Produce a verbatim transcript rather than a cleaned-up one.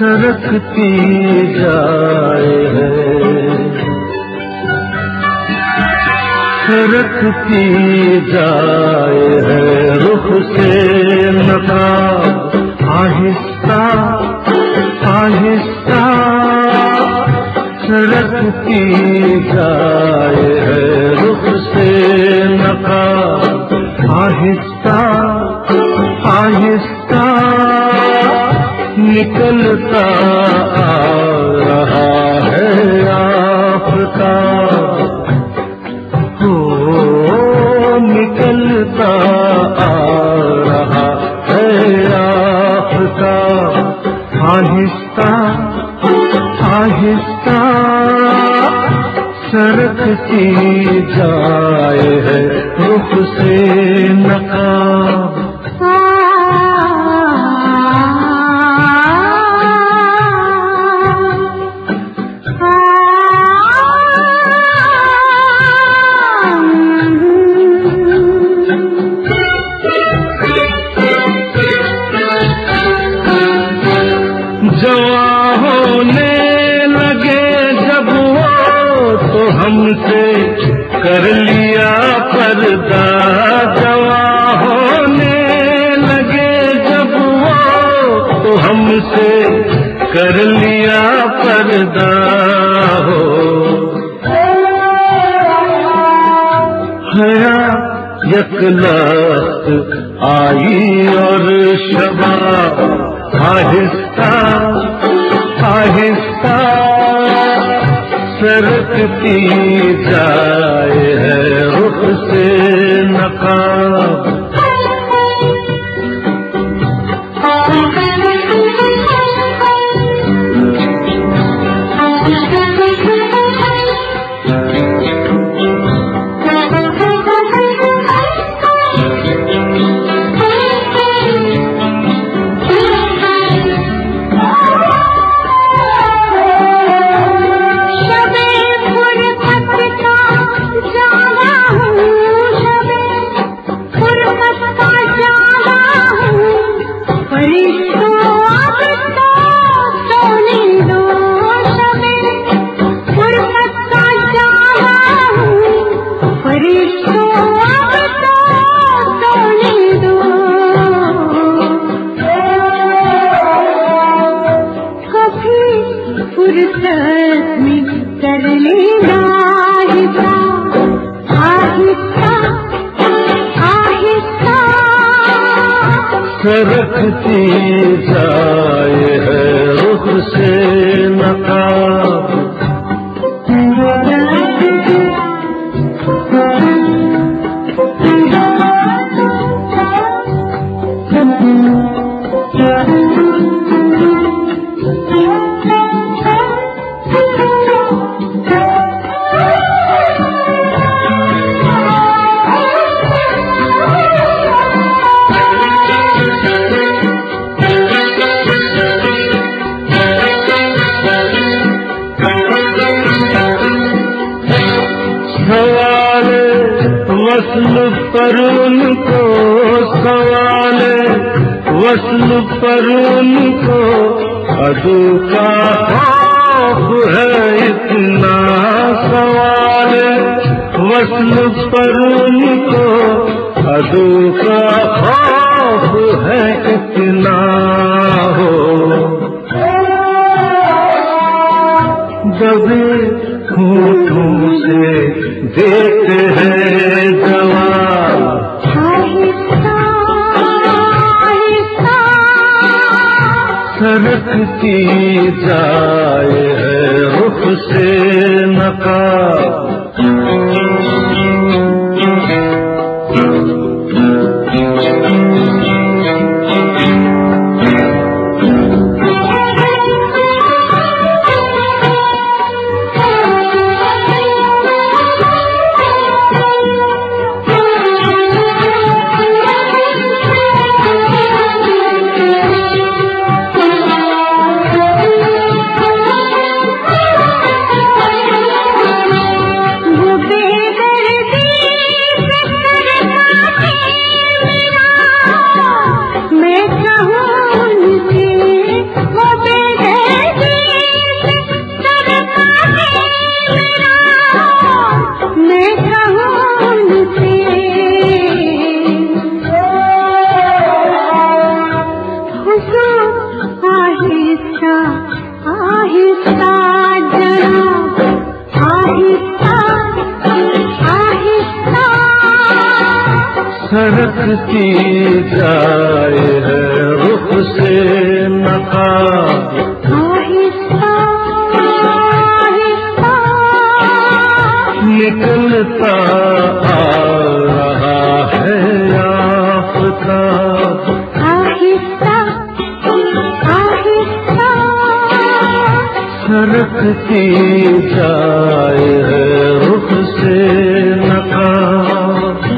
सरकती जाए है, सरकती जाए है रुख से नकाब, आहिस्ता आहिस्ता सरकती जाए है रुख से नकाब, आहिस्ता आहिस्ता निकलता आ रहा है आफताब, हो निकलता आ रहा है आफताब, आहिस्ता आहिस्ता सरकती जाए है रुख से नकाब। हमसे कर लिया पर्दा, जवा होने लगे जब वो तो हमसे कर लिया पर्दा हो। हया यकलख्त आई और शबाब, आहिस्ता आहिस्ता सरकती जाए है रुख से नकाब। सरकती जाए है रुख से नकाब। वस्ल पर उनको सवाल, वस्ल पर उनको अदू का खौफ है इतना सवाल, वस्ल पर उनको अदू का खौफ है इतना हो। दबे होठों से देते हैं जवाब, आहिस्ता आहिस्ता सरकती जाए है रुख से नकाब। आहिस्ता आहिस्ता जनाब आहिस्ता आहिस्ता सरकती जाए है रुख से नकाब आहिस्ता आहिस्ता निकलता आ रहा है आफताब आहिस्ता आहिस्ता सरकती जाए है रुख से नकाब